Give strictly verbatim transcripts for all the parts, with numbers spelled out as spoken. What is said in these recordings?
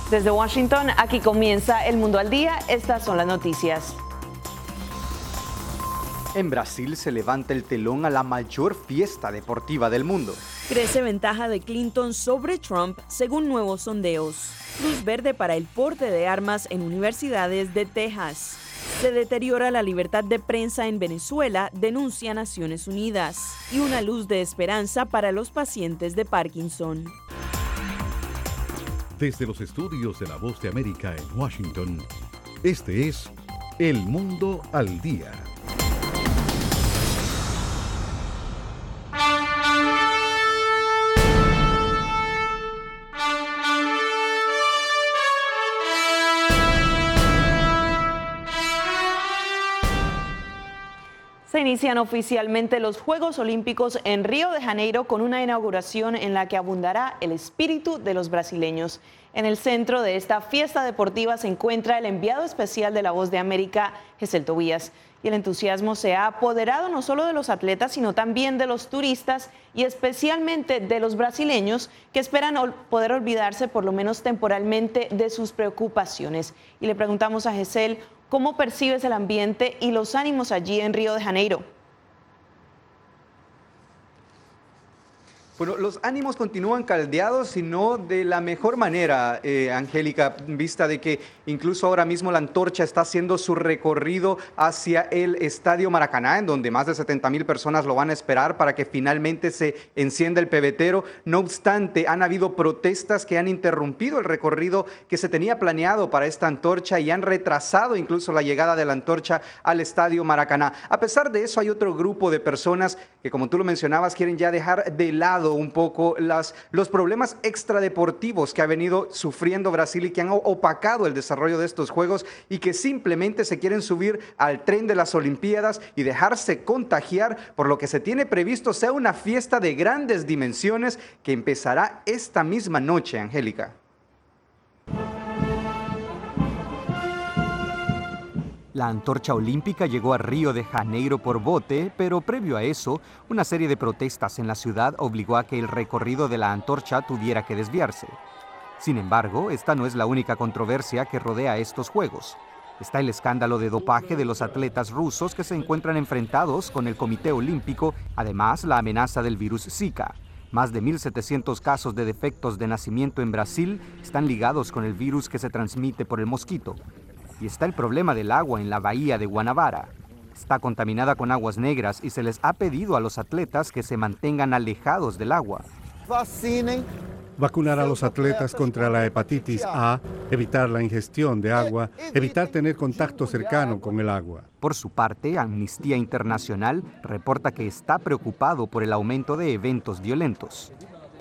Desde Washington, aquí comienza El Mundo al Día. Estas son las noticias. En Brasil se levanta el telón a la mayor fiesta deportiva del mundo. Crece ventaja de Clinton sobre Trump según nuevos sondeos. Luz verde para el porte de armas en universidades de Texas. Se deteriora la libertad de prensa en Venezuela, denuncia Naciones Unidas. Y una luz de esperanza para los pacientes de Parkinson. Desde los estudios de La Voz de América en Washington, este es El Mundo al Día. Se inician oficialmente los Juegos Olímpicos en Río de Janeiro con una inauguración en la que abundará el espíritu de los brasileños. En el centro de esta fiesta deportiva se encuentra el enviado especial de La Voz de América, Gesell Tobías. Y el entusiasmo se ha apoderado no solo de los atletas, sino también de los turistas y especialmente de los brasileños que esperan poder olvidarse por lo menos temporalmente de sus preocupaciones. Y le preguntamos a Gesell, ¿cómo percibes el ambiente y los ánimos allí en Río de Janeiro? Bueno, los ánimos continúan caldeados y no de la mejor manera, eh, Angélica, en vista de que incluso ahora mismo la antorcha está haciendo su recorrido hacia el Estadio Maracaná, en donde más de setenta mil personas lo van a esperar para que finalmente se encienda el pebetero. No obstante, han habido protestas que han interrumpido el recorrido que se tenía planeado para esta antorcha y han retrasado incluso la llegada de la antorcha al Estadio Maracaná. A pesar de eso, hay otro grupo de personas que, como tú lo mencionabas, quieren ya dejar de lado un poco las, los problemas extradeportivos que ha venido sufriendo Brasil y que han opacado el desarrollo de estos juegos y que simplemente se quieren subir al tren de las Olimpiadas y dejarse contagiar por lo que se tiene previsto sea una fiesta de grandes dimensiones que empezará esta misma noche, Angélica. La antorcha olímpica llegó a Río de Janeiro por bote, pero previo a eso, una serie de protestas en la ciudad obligó a que el recorrido de la antorcha tuviera que desviarse. Sin embargo, esta no es la única controversia que rodea estos Juegos. Está el escándalo de dopaje de los atletas rusos que se encuentran enfrentados con el Comité Olímpico, además la amenaza del virus Zika. Más de mil setecientos casos de defectos de nacimiento en Brasil están ligados con el virus que se transmite por el mosquito. Y está el problema del agua en la bahía de Guanabara. Está contaminada con aguas negras y se les ha pedido a los atletas que se mantengan alejados del agua. Vacunar a los atletas contra la hepatitis A, evitar la ingestión de agua, evitar tener contacto cercano con el agua. Por su parte, Amnistía Internacional reporta que está preocupado por el aumento de eventos violentos.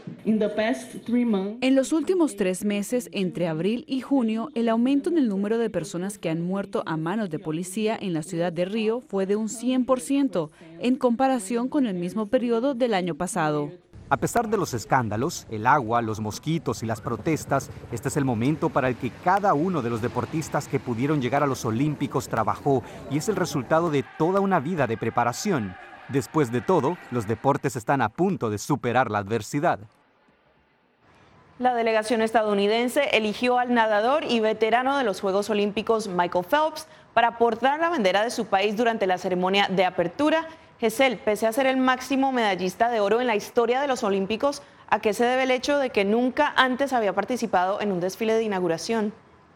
En los últimos tres meses, entre abril y junio, el aumento en el número de personas que han muerto a manos de policía en la ciudad de Río fue de un cien por ciento, en comparación con el mismo periodo del año pasado. A pesar de los escándalos, el agua, los mosquitos y las protestas, este es el momento para el que cada uno de los deportistas que pudieron llegar a los Olímpicos trabajó y es el resultado de toda una vida de preparación. Después de todo, los deportes están a punto de superar la adversidad. La delegación estadounidense eligió al nadador y veterano de los Juegos Olímpicos Michael Phelps para portar la bandera de su país durante la ceremonia de apertura. Gesell, pese a ser el máximo medallista de oro en la historia de los Olímpicos, ¿a qué se debe el hecho de que nunca antes había participado en un desfile de inauguración?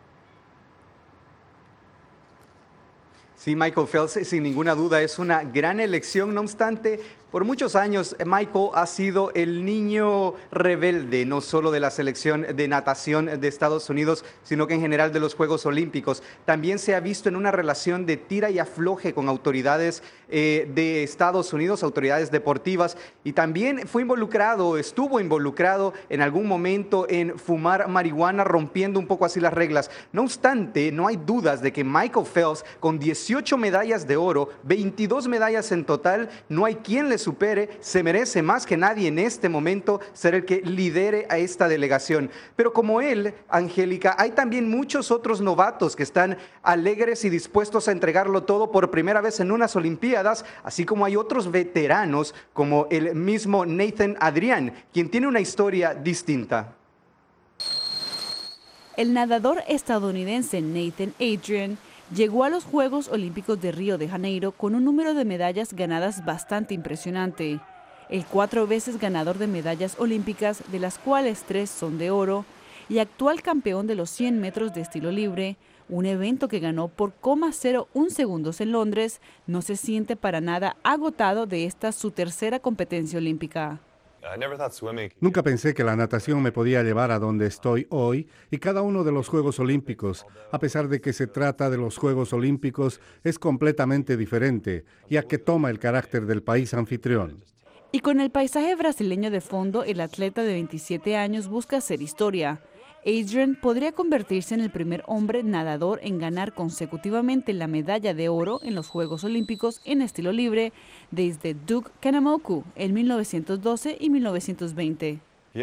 Sí, Michael Phelps, sin ninguna duda, es una gran elección. No obstante, por muchos años, Michael ha sido el niño rebelde, no solo de la selección de natación de Estados Unidos, sino que en general de los Juegos Olímpicos. También se ha visto en una relación de tira y afloje con autoridades eh, de Estados Unidos, autoridades deportivas, y también fue involucrado, estuvo involucrado en algún momento en fumar marihuana, rompiendo un poco así las reglas. No obstante, no hay dudas de que Michael Phelps, con dieciocho medallas de oro, veintidós medallas en total, no hay quien le supere, se merece más que nadie en este momento ser el que lidere a esta delegación. Pero como él, Angélica, hay también muchos otros novatos que están alegres y dispuestos a entregarlo todo por primera vez en unas Olimpiadas, así como hay otros veteranos como el mismo Nathan Adrian, quien tiene una historia distinta. El nadador estadounidense Nathan Adrian llegó a los Juegos Olímpicos de Río de Janeiro con un número de medallas ganadas bastante impresionante. El cuatro veces ganador de medallas olímpicas, de las cuales tres son de oro, y actual campeón de los cien metros de estilo libre, un evento que ganó por coma cero uno segundos en Londres, no se siente para nada agotado de esta su tercera competencia olímpica. Nunca pensé que la natación me podía llevar a donde estoy hoy y cada uno de los Juegos Olímpicos, a pesar de que se trata de los Juegos Olímpicos, es completamente diferente, ya que toma el carácter del país anfitrión. Y con el paisaje brasileño de fondo, el atleta de veintisiete años busca hacer historia. Adrian podría convertirse en el primer hombre nadador en ganar consecutivamente la medalla de oro en los Juegos Olímpicos en estilo libre desde Duke Kahanamoku en mil novecientos doce y mil novecientos veinte.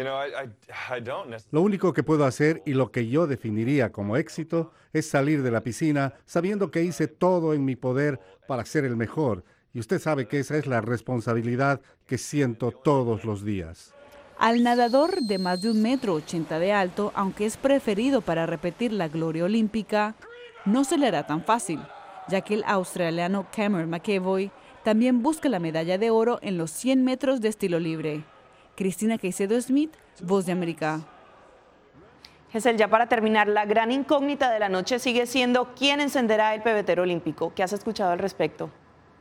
Lo único que puedo hacer y lo que yo definiría como éxito es salir de la piscina sabiendo que hice todo en mi poder para ser el mejor. Y usted sabe que esa es la responsabilidad que siento todos los días. Al nadador de más de un metro ochenta de alto, aunque es preferido para repetir la gloria olímpica, no se le hará tan fácil, ya que el australiano Cameron McEvoy también busca la medalla de oro en los cien metros de estilo libre. Cristina Caicedo Smith, Voz de América. Gesell, ya para terminar, la gran incógnita de la noche sigue siendo quién encenderá el pebetero olímpico. ¿Qué has escuchado al respecto?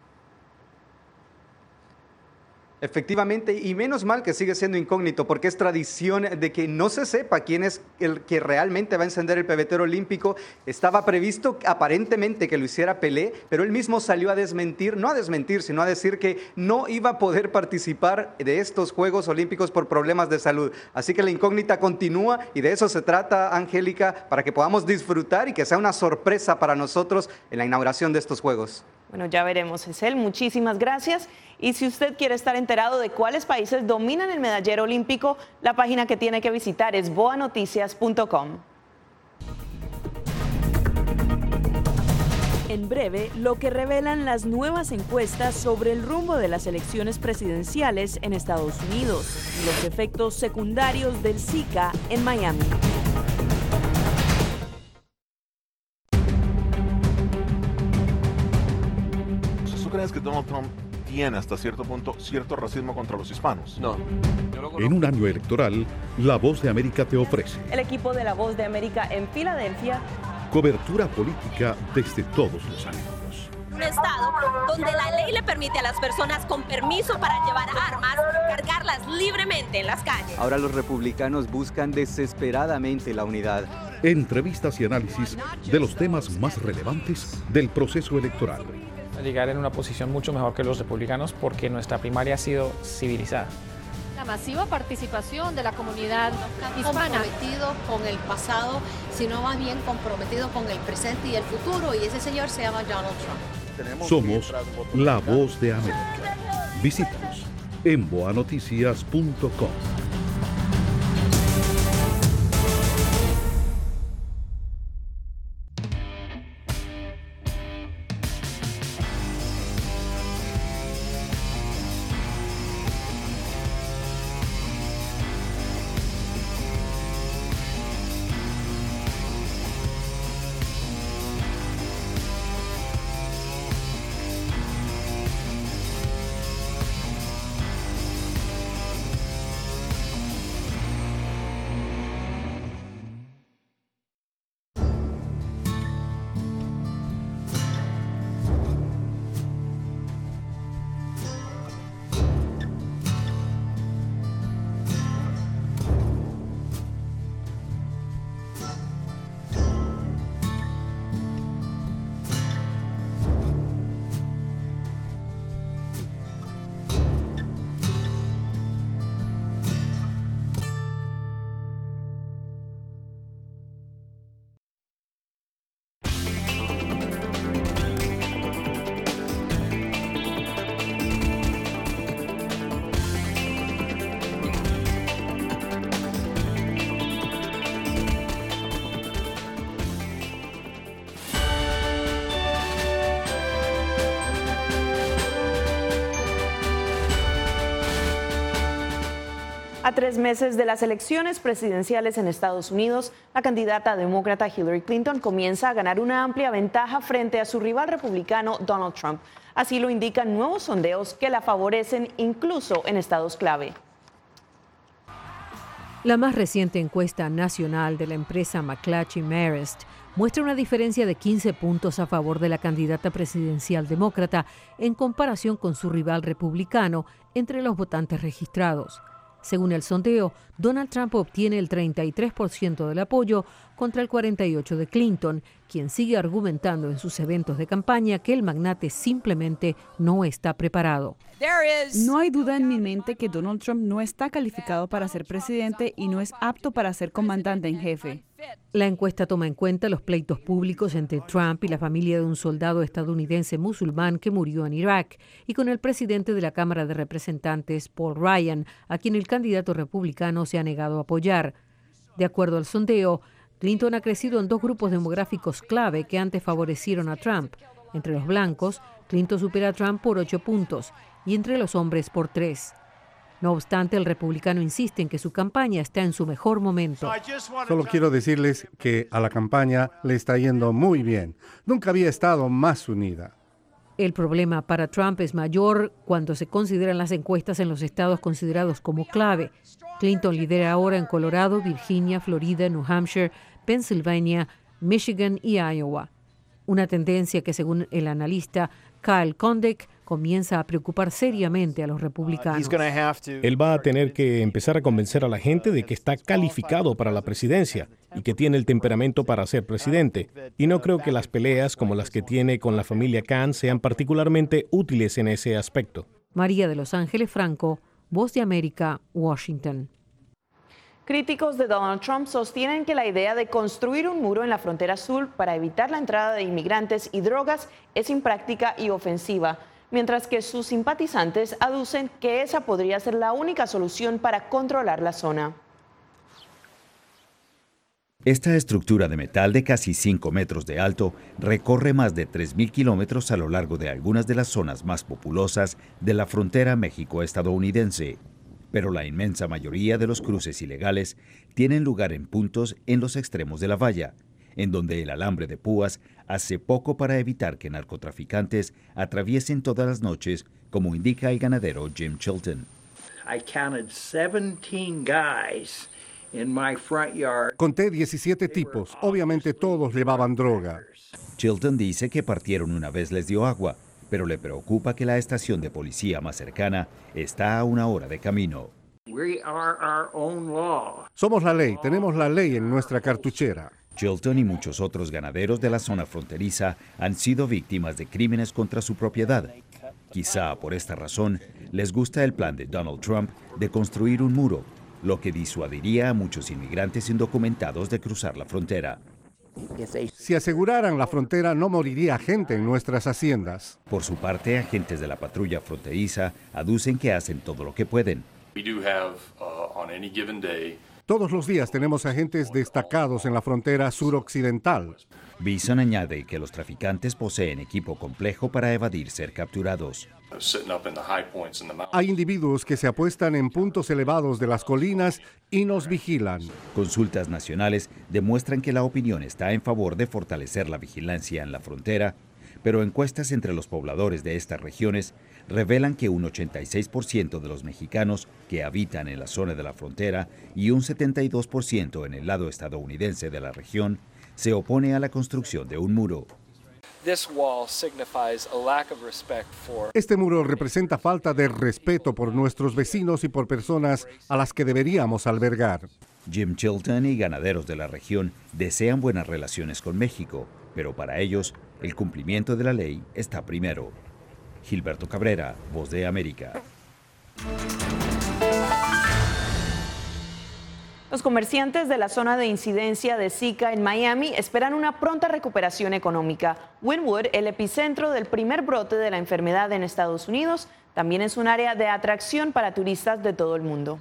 Efectivamente, y menos mal que sigue siendo incógnito, porque es tradición de que no se sepa quién es el que realmente va a encender el pebetero olímpico. Estaba previsto aparentemente que lo hiciera Pelé, pero él mismo salió a desmentir, no a desmentir, sino a decir que no iba a poder participar de estos Juegos Olímpicos por problemas de salud. Así que la incógnita continúa y de eso se trata, Angélica, para que podamos disfrutar y que sea una sorpresa para nosotros en la inauguración de estos Juegos. Bueno, ya veremos, Gesell. Muchísimas gracias. Y si usted quiere estar enterado de cuáles países dominan el medallero olímpico, la página que tiene que visitar es boa noticias punto com. En breve, lo que revelan las nuevas encuestas sobre el rumbo de las elecciones presidenciales en Estados Unidos y los efectos secundarios del Zika en Miami. ¿Tú crees que Donald Trump tiene hasta cierto punto cierto racismo contra los hispanos? No. En un año electoral, La Voz de América te ofrece El equipo de La Voz de América en Filadelfia. cobertura política desde todos los ángulos. Un estado donde la ley le permite a las personas con permiso para llevar armas cargarlas libremente en las calles. Ahora los republicanos buscan desesperadamente la unidad. Entrevistas y análisis de los temas más relevantes del proceso electoral. Llegar en una posición mucho mejor que los republicanos porque nuestra primaria ha sido civilizada. La masiva participación de la comunidad hispana. Comprometido con el pasado, sino más bien comprometido con el presente y el futuro, y ese señor se llama Donald Trump. Somos La Voz de América. Visítanos en boa noticias punto com. A tres meses de las elecciones presidenciales en Estados Unidos, la candidata demócrata Hillary Clinton comienza a ganar una amplia ventaja frente a su rival republicano Donald Trump. Así lo indican nuevos sondeos que la favorecen incluso en estados clave. La más reciente encuesta nacional de la empresa McClatchy Marist muestra una diferencia de quince puntos a favor de la candidata presidencial demócrata en comparación con su rival republicano entre los votantes registrados. Según el sondeo, Donald Trump obtiene el treinta y tres por ciento del apoyo contra el cuarenta y ocho por ciento de Clinton, quien sigue argumentando en sus eventos de campaña que el magnate simplemente no está preparado. No hay duda en mi mente que Donald Trump no está calificado para ser presidente y no es apto para ser comandante en jefe. La encuesta toma en cuenta los pleitos públicos entre Trump y la familia de un soldado estadounidense musulmán que murió en Irak y con el presidente de la Cámara de Representantes, Paul Ryan, a quien el candidato republicano se ha negado a apoyar. De acuerdo al sondeo, Clinton ha crecido en dos grupos demográficos clave que antes favorecieron a Trump. Entre los blancos, Clinton supera a Trump por ocho puntos y entre los hombres por tres. No obstante, el republicano insiste en que su campaña está en su mejor momento. Solo quiero decirles que a la campaña le está yendo muy bien. Nunca había estado más unida. El problema para Trump es mayor cuando se consideran las encuestas en los estados considerados como clave. Clinton lidera ahora en Colorado, Virginia, Florida, New Hampshire, Pennsylvania, Michigan y Iowa. Una tendencia que, según el analista Kyle Kondek, comienza a preocupar seriamente a los republicanos. Él va a tener que empezar a convencer a la gente de que está calificado para la presidencia y que tiene el temperamento para ser presidente. Y no creo que las peleas como las que tiene con la familia Khan sean particularmente útiles en ese aspecto. María de Los Ángeles Franco, Voz de América, Washington. Críticos de Donald Trump sostienen que la idea de construir un muro en la frontera sur para evitar la entrada de inmigrantes y drogas es impráctica y ofensiva, mientras que sus simpatizantes aducen que esa podría ser la única solución para controlar la zona. Esta estructura de metal de casi cinco metros de alto recorre más de tres mil kilómetros a lo largo de algunas de las zonas más populosas de la frontera México-estadounidense. Pero la inmensa mayoría de los cruces ilegales tienen lugar en puntos en los extremos de la valla, en donde el alambre de púas hace poco para evitar que narcotraficantes atraviesen todas las noches, como indica el ganadero Jim Chilton. I counted seventeen guys in my front yard. Conté diecisiete tipos, obviamente todos llevaban droga. Chilton dice que partieron una vez les dio agua, pero le preocupa que la estación de policía más cercana está a una hora de camino. We are our own law. Somos la ley, tenemos la ley en nuestra cartuchera. Chilton y muchos otros ganaderos de la zona fronteriza han sido víctimas de crímenes contra su propiedad. Quizá por esta razón les gusta el plan de Donald Trump de construir un muro, lo que disuadiría a muchos inmigrantes indocumentados de cruzar la frontera. Si aseguraran la frontera, no moriría gente en nuestras haciendas. Por su parte, agentes de la patrulla fronteriza aducen que hacen todo lo que pueden. Todos los días tenemos agentes destacados en la frontera suroccidental. Bison añade que los traficantes poseen equipo complejo para evadir ser capturados. Hay individuos que se apuestan en puntos elevados de las colinas y nos vigilan. Consultas nacionales demuestran que la opinión está en favor de fortalecer la vigilancia en la frontera, pero encuestas entre los pobladores de estas regiones revelan que un ochenta y seis por ciento de los mexicanos que habitan en la zona de la frontera y un setenta y dos por ciento en el lado estadounidense de la región se opone a la construcción de un muro. Este muro representa falta de respeto por nuestros vecinos y por personas a las que deberíamos albergar. Jim Chilton y ganaderos de la región desean buenas relaciones con México, pero para ellos el cumplimiento de la ley está primero. Gilberto Cabrera, Voz de América. Los comerciantes de la zona de incidencia de Zika en Miami esperan una pronta recuperación económica. Wynwood, el epicentro del primer brote de la enfermedad en Estados Unidos, también es un área de atracción para turistas de todo el mundo.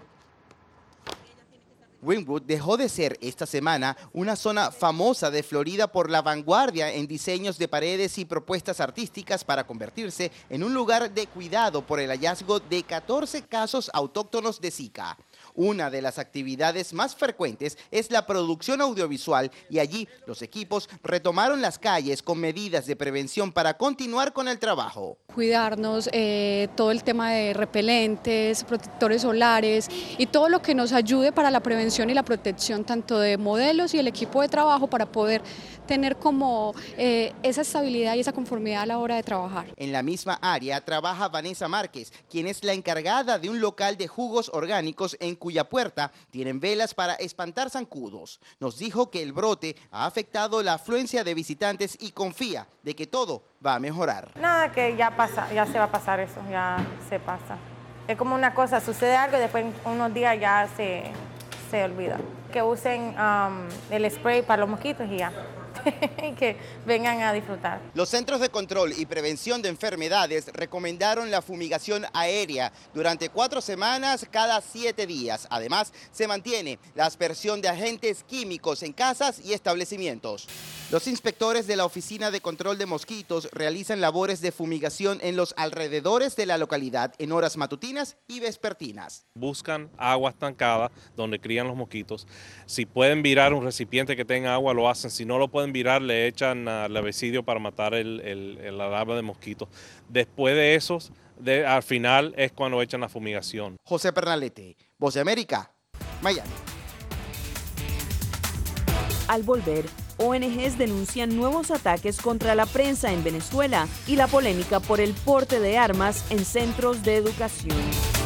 Wynwood dejó de ser esta semana una zona famosa de Florida por la vanguardia en diseños de paredes y propuestas artísticas para convertirse en un lugar de cuidado por el hallazgo de catorce casos autóctonos de Zika. Una de las actividades más frecuentes es la producción audiovisual y allí los equipos retomaron las calles con medidas de prevención para continuar con el trabajo. Cuidarnos, eh, todo el tema de repelentes, protectores solares y todo lo que nos ayude para la prevención y la protección tanto de modelos y el equipo de trabajo para poder tener como eh, esa estabilidad y esa conformidad a la hora de trabajar. En la misma área trabaja Vanessa Márquez, quien es la encargada de un local de jugos orgánicos en cuya puerta tienen velas para espantar zancudos. Nos dijo que el brote ha afectado la afluencia de visitantes y confía de que todo va a mejorar. Nada, que ya pasa, ya se va a pasar eso, ya se pasa. Es como una cosa, sucede algo y después en unos días ya se, se olvida. Que usen um, el spray para los mosquitos y ya. Y que vengan a disfrutar. Los Centros de Control y Prevención de Enfermedades recomendaron la fumigación aérea durante cuatro semanas cada siete días. Además, se mantiene la aspersión de agentes químicos en casas y establecimientos. Los inspectores de la Oficina de Control de Mosquitos realizan labores de fumigación en los alrededores de la localidad en horas matutinas y vespertinas. Buscan agua estancada donde crían los mosquitos. Si pueden virar un recipiente que tenga agua, lo hacen. Si no lo pueden virar, le echan al herbicidio para matar el, el, el la larva de mosquitos. Después de eso, de, al final es cuando echan la fumigación. José Pernalete, Voz de América, Miami. Al volver, O N Ges denuncian nuevos ataques contra la prensa en Venezuela y la polémica por el porte de armas en centros de educación.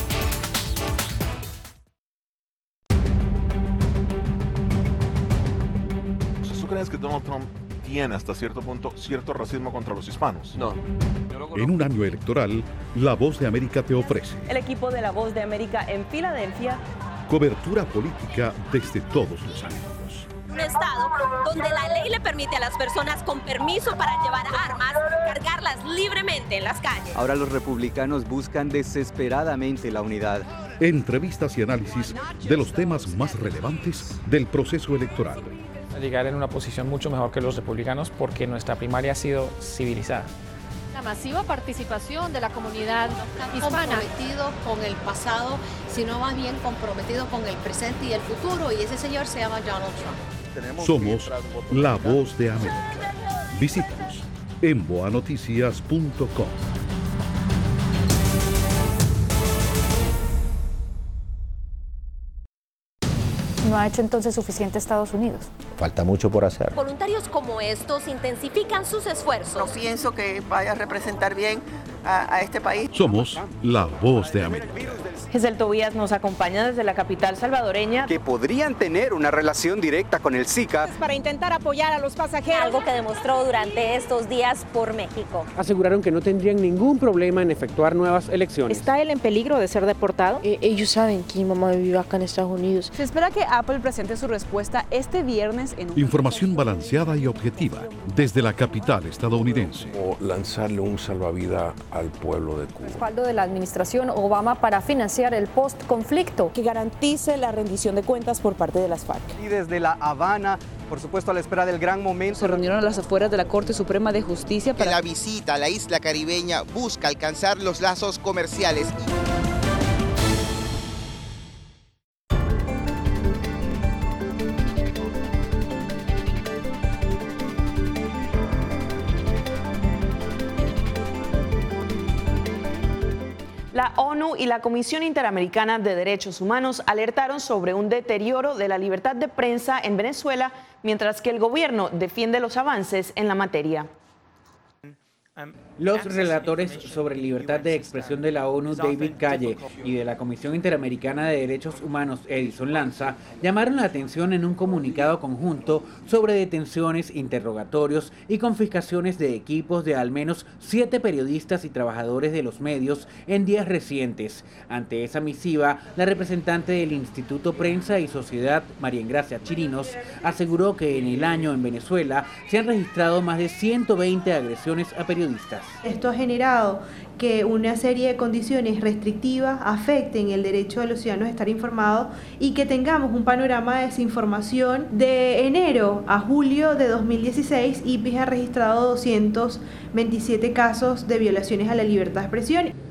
¿Tú crees que Donald Trump tiene hasta cierto punto cierto racismo contra los hispanos? No. En un año electoral, La Voz de América te ofrece El equipo de La Voz de América en Filadelfia. cobertura política desde todos los ángulos. Un estado donde la ley le permite a las personas con permiso para llevar armas cargarlas libremente en las calles. Ahora los republicanos buscan desesperadamente la unidad. Entrevistas y análisis de los temas más relevantes del proceso electoral. Llegar en una posición mucho mejor que los republicanos porque nuestra primaria ha sido civilizada. La masiva participación de la comunidad hispana. Comprometido con el pasado, sino más bien comprometido con el presente y el futuro, y ese señor se llama Donald Trump. Somos La Voz de América. Visítanos en boa noticias punto com. ¿No ha hecho entonces suficiente Estados Unidos? Falta mucho por hacer. Voluntarios como estos intensifican sus esfuerzos. No pienso que vaya a representar bien a, a este país. Somos La Voz de América. Gesel Tobías nos acompaña desde la capital salvadoreña. Que podrían tener una relación directa con el Zika. Para intentar apoyar a los pasajeros. Algo que demostró durante estos días por México. Aseguraron que no tendrían ningún problema en efectuar nuevas elecciones. ¿Está él en peligro de ser deportado? Eh, ellos saben que mi mamá vive acá en Estados Unidos. Se espera que Apple presente su respuesta este viernes en un... Información balanceada y objetiva desde la capital estadounidense. O lanzarle un salvavidas al pueblo de Cuba. Respaldo de la administración Obama para financiar el post-conflicto. Que garantice la rendición de cuentas por parte de las FARC. Y desde La Habana, por supuesto a la espera del gran momento. Se reunieron a las afueras de la Corte Suprema de Justicia para... En la visita a la isla caribeña busca alcanzar los lazos comerciales. La ONU y la Comisión Interamericana de Derechos Humanos alertaron sobre un deterioro de la libertad de prensa en Venezuela, mientras que el gobierno defiende los avances en la materia. Los relatores sobre libertad de expresión de la ONU, David Calle, y de la Comisión Interamericana de Derechos Humanos, Edison Lanza, llamaron la atención en un comunicado conjunto sobre detenciones, interrogatorios y confiscaciones de equipos de al menos siete periodistas y trabajadores de los medios en días recientes. Ante esa misiva, la representante del Instituto Prensa y Sociedad, María Engracia Chirinos, aseguró que en el año en Venezuela se han registrado más de ciento veinte agresiones a periodistas. Esto ha generado que una serie de condiciones restrictivas afecten el derecho de los ciudadanos a estar informados y que tengamos un panorama de desinformación. De enero a julio de dos mil dieciséis, I P I S ha registrado doscientos veintisiete casos de violaciones a la libertad de expresión.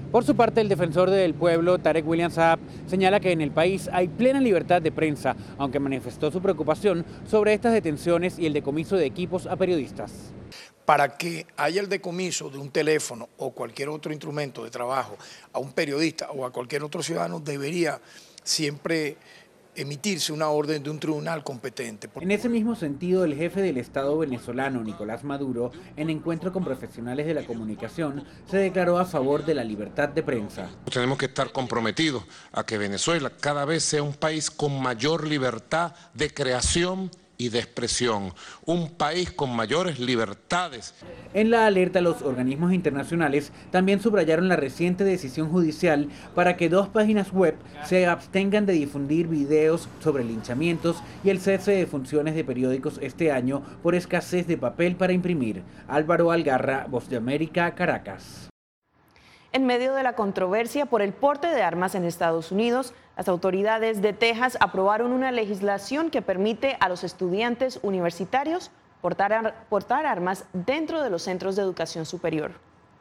Por su parte, el defensor del pueblo, Tarek William Saab, señala que en el país hay plena libertad de prensa, aunque manifestó su preocupación sobre estas detenciones y el decomiso de equipos a periodistas. Para que haya el decomiso de un teléfono o cualquier otro instrumento de trabajo a un periodista o a cualquier otro ciudadano, debería siempre emitirse una orden de un tribunal competente. En ese mismo sentido, el jefe del Estado venezolano, Nicolás Maduro, en encuentro con profesionales de la comunicación, se declaró a favor de la libertad de prensa. Tenemos que estar comprometidos a que Venezuela cada vez sea un país con mayor libertad de creación y de expresión, un país con mayores libertades. En la alerta, los organismos internacionales también subrayaron la reciente decisión judicial para que dos páginas web se abstengan de difundir videos sobre linchamientos y el cese de funciones de periódicos este año por escasez de papel para imprimir. Álvaro Algarra, Voz de América, Caracas. En medio de la controversia por el porte de armas en Estados Unidos, las autoridades de Texas aprobaron una legislación que permite a los estudiantes universitarios portar, ar- portar armas dentro de los centros de educación superior.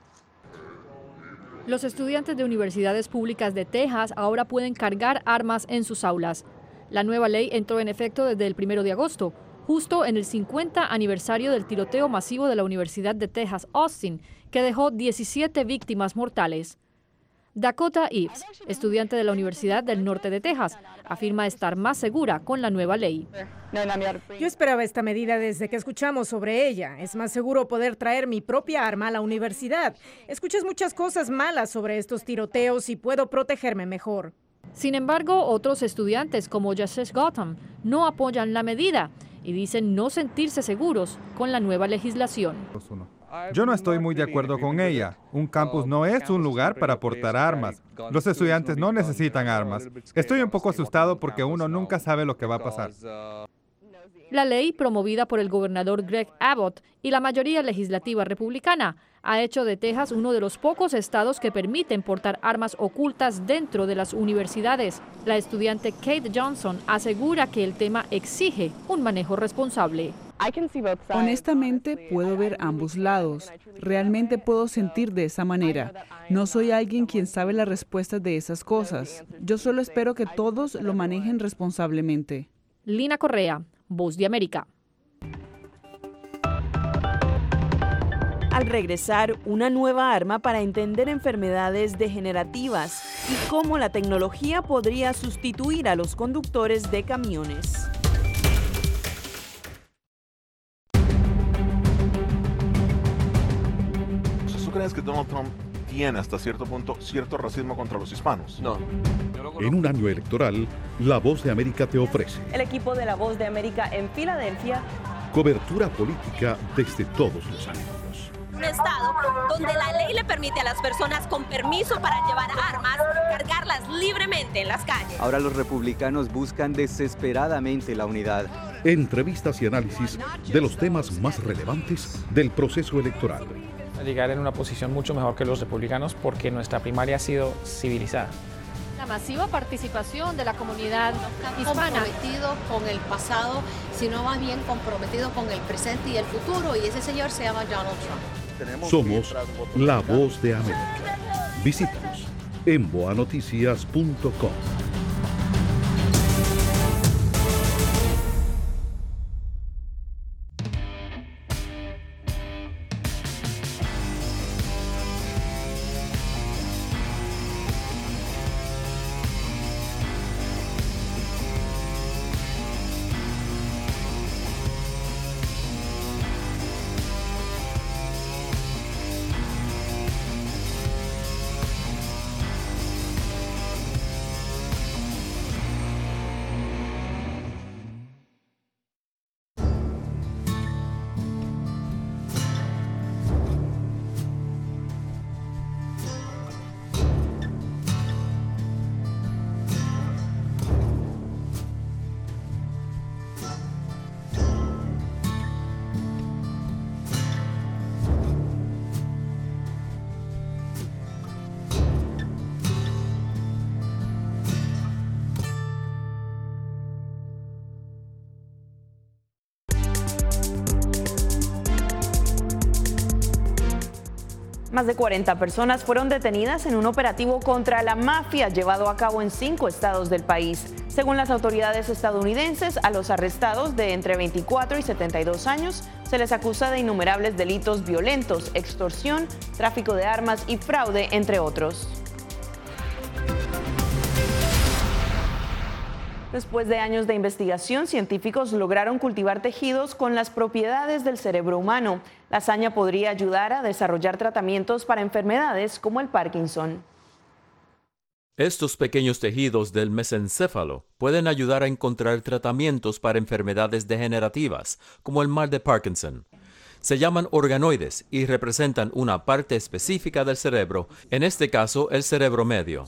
Los estudiantes de universidades públicas de Texas ahora pueden cargar armas en sus aulas. La nueva ley entró en efecto desde el primero de agosto, justo en el cincuenta aniversario del tiroteo masivo de la Universidad de Texas, Austin, que dejó diecisiete víctimas mortales. Dakota Eves, estudiante de la Universidad del Norte de Texas, afirma estar más segura con la nueva ley. Yo esperaba esta medida desde que escuchamos sobre ella. Es más seguro poder traer mi propia arma a la universidad. Escuchas muchas cosas malas sobre estos tiroteos y puedo protegerme mejor. Sin embargo, otros estudiantes como Jashesh Gotham no apoyan la medida y dicen no sentirse seguros con la nueva legislación. Yo no estoy muy de acuerdo con ella. Un campus no es un lugar para portar armas. Los estudiantes no necesitan armas. Estoy un poco asustado porque uno nunca sabe lo que va a pasar. La ley, promovida por el gobernador Greg Abbott y la mayoría legislativa republicana, ha hecho de Texas uno de los pocos estados que permiten portar armas ocultas dentro de las universidades. La estudiante Kate Johnson asegura que el tema exige un manejo responsable. Honestamente, puedo ver ambos lados. Realmente puedo sentir de esa manera. No soy alguien quien sabe las respuestas de esas cosas. Yo solo espero que todos lo manejen responsablemente. Lina Correa, Voz de América. Al regresar, una nueva arma para entender enfermedades degenerativas y cómo la tecnología podría sustituir a los conductores de camiones. ¿Tú crees que Donald Trump tiene hasta cierto punto cierto racismo contra los hispanos? No. En un año electoral, La Voz de América te ofrece El equipo de La Voz de América en Filadelfia. cobertura política desde todos los ángulos. Un estado donde la ley le permite a las personas con permiso para llevar armas cargarlas libremente en las calles. Ahora los republicanos buscan desesperadamente la unidad. Entrevistas y análisis de los temas más relevantes del proceso electoral. Llegar en una posición mucho mejor que los republicanos porque nuestra primaria ha sido civilizada. La masiva participación de la comunidad hispana. Comprometido con el pasado, sino más bien comprometido con el presente y el futuro, y ese señor se llama Donald Trump. Somos La Voz de América. Visítanos en boa noticias punto com. Más de cuarenta personas fueron detenidas en un operativo contra la mafia llevado a cabo en cinco estados del país. Según las autoridades estadounidenses, a los arrestados de entre veinticuatro y setenta y dos años se les acusa de innumerables delitos violentos, extorsión, tráfico de armas y fraude, entre otros. Después de años de investigación, científicos lograron cultivar tejidos con las propiedades del cerebro humano. La hazaña podría ayudar a desarrollar tratamientos para enfermedades como el Parkinson. Estos pequeños tejidos del mesencéfalo pueden ayudar a encontrar tratamientos para enfermedades degenerativas, como el mal de Parkinson. Se llaman organoides y representan una parte específica del cerebro, en este caso el cerebro medio.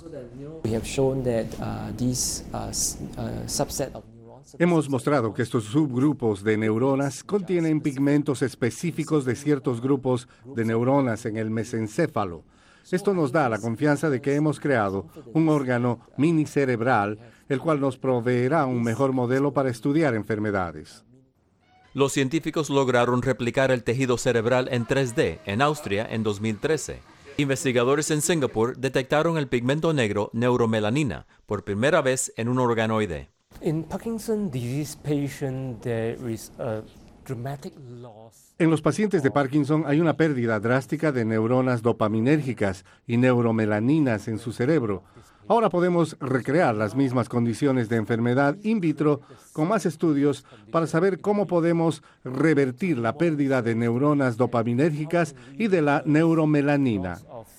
Hemos mostrado que estos subgrupos de neuronas contienen pigmentos específicos de ciertos grupos de neuronas en el mesencéfalo. Esto nos da la confianza de que hemos creado un órgano minicerebral, el cual nos proveerá un mejor modelo para estudiar enfermedades. Los científicos lograron replicar el tejido cerebral en tres D en Austria en dos mil trece. Investigadores en Singapur detectaron el pigmento negro neuromelanina por primera vez en un organoide. In Parkinson disease patient, there is a dramatic loss. En los pacientes de Parkinson hay una pérdida drástica de neuronas dopaminérgicas y neuromelaninas en su cerebro. Ahora podemos recrear las mismas condiciones de enfermedad in vitro con más estudios para saber cómo podemos revertir la pérdida de neuronas dopaminérgicas y de la neuromelanina.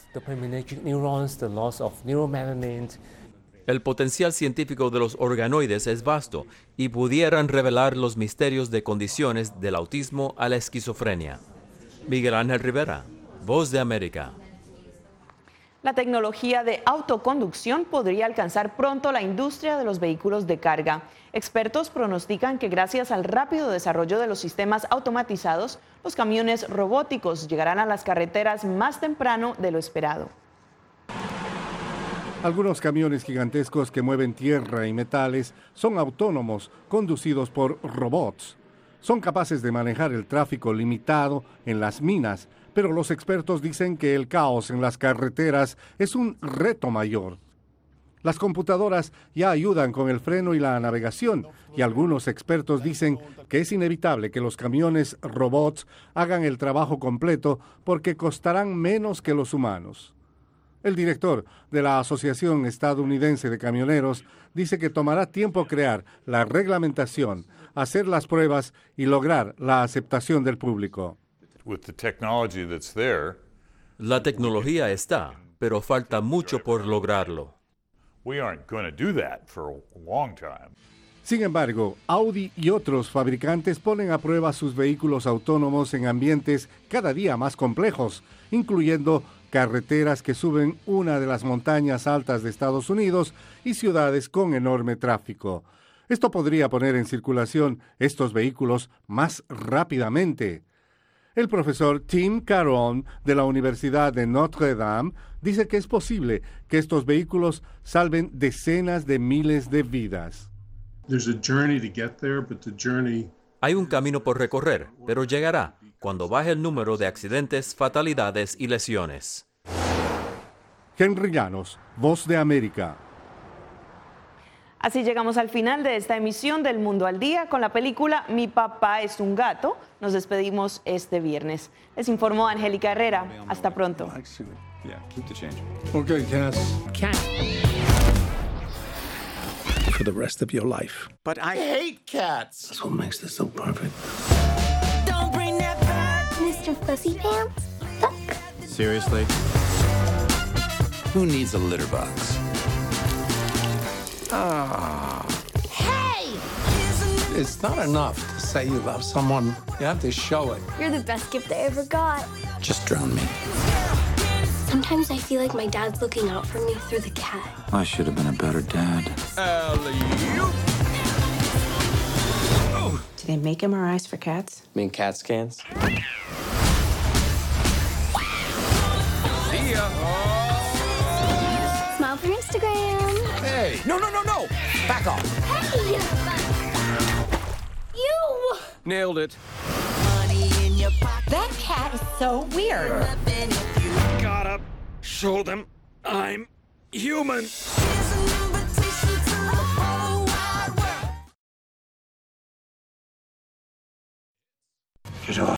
El potencial científico de los organoides es vasto y pudieran revelar los misterios de condiciones del autismo a la esquizofrenia. Miguel Ángel Rivera, Voz de América. La tecnología de autoconducción podría alcanzar pronto la industria de los vehículos de carga. Expertos pronostican que gracias al rápido desarrollo de los sistemas automatizados, los camiones robóticos llegarán a las carreteras más temprano de lo esperado. Algunos camiones gigantescos que mueven tierra y metales son autónomos, conducidos por robots. Son capaces de manejar el tráfico limitado en las minas, pero los expertos dicen que el caos en las carreteras es un reto mayor. Las computadoras ya ayudan con el freno y la navegación, y algunos expertos dicen que es inevitable que los camiones robots hagan el trabajo completo porque costarán menos que los humanos. El director de la Asociación Estadounidense de Camioneros dice que tomará tiempo crear la reglamentación, hacer las pruebas y lograr la aceptación del público. La tecnología está, pero falta mucho por lograrlo. Sin embargo, Audi y otros fabricantes ponen a prueba sus vehículos autónomos en ambientes cada día más complejos, incluyendo carreteras que suben una de las montañas altas de Estados Unidos y ciudades con enorme tráfico. Esto podría poner en circulación estos vehículos más rápidamente. El profesor Tim Caron de la Universidad de Notre Dame dice que es posible que estos vehículos salven decenas de miles de vidas. Hay un camino por recorrer, pero llegará cuando baje el número de accidentes, fatalidades y lesiones. Henry Llanos, Voz de América. Así llegamos al final de esta emisión del Mundo al Día con la película Mi papá es un gato. Nos despedimos este viernes. Les informó Angélica Herrera. Hasta pronto. Okay, Cass. Cat. For the rest of your life. But I hate cats. That's what makes this so perfect. Don't bring that back. Mister Pussy Pants? Duck. Seriously? Who needs a litter box? Ah. Hey! It's not enough to say you love someone. You have to show it. You're the best gift I ever got. Just drown me. Sometimes I feel like my dad's looking out for me through the cat. I should have been a better dad. Alley-oop. Oh. Do they make M R Is for cats? I mean cat scans? See ya. Smile for Instagram. Hey, no, no, no, no. Back off. Hey! You! Nailed it. That cat is so so weird. Gotta show them I'm human.